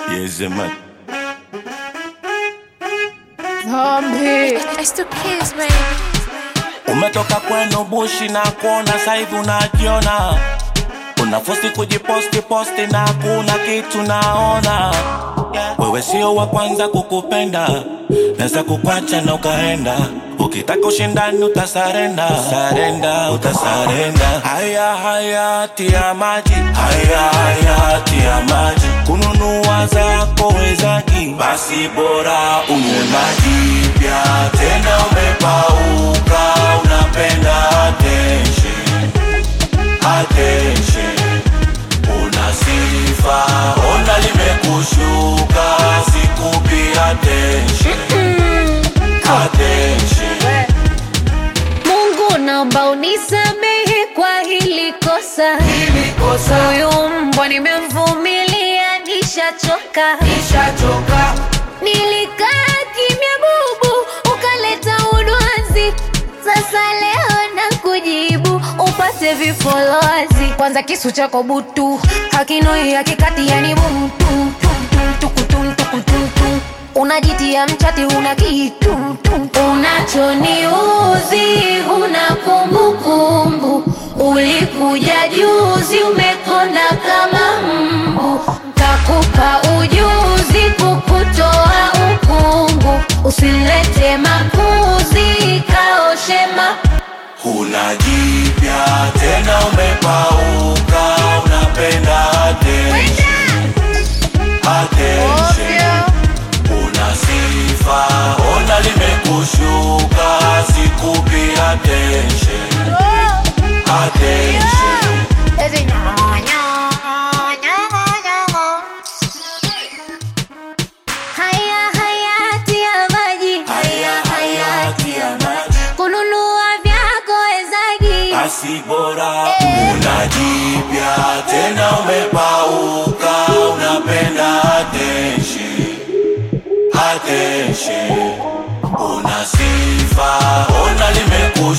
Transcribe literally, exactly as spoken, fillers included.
Yes, man. Zombie. It's the kids, man. Umetoka kwenu bushi na kuona saivi unajiona. Unafosi kujiposti posti na kuna kitu naona. Wewe sio wa kwanza kukupenda, nasa kukwacha na ukaenda. Ukitaka ushindani utasarenda, sarenda, utasarenda. Haya haya tia maji, haya haya tia maji. Kununua zako wezaji, basi bora unywe maji. Pia tena umepauka, unapenda attention, attention. Una sifa, ona limekushuka, sikupi attention, attention. Mungu naomba unisamehe kwa hili kosa, hili kosa. Huyu mbwa nimemvumilia, nishachoka, nishachoka. Nilikaa kimya bubu, ukaleta udwazi. Sasa leo na kujibu, upate vifolozi. Kwanza kisu chako butu, hakinoi hakikati yani bumtu. Unajitia mchati una kitu. Unachoniuzi una kumbukumbu. Ulikuja juzi umekonda kama mbu. Takupa ujuzi kukutoa ukungu. Usilete makuzi kaoshema. Huna jipya tena umepauka, unapenda attention, attention. Una sifa, ona limekushuka, sikupi attention, attention. Haya haya tia maji, Haya haya tia maji, kununua vyako wezaji. basi bora una jipya tena umepauka, unapenda attention, attention. Una sifa, ona limekushuka.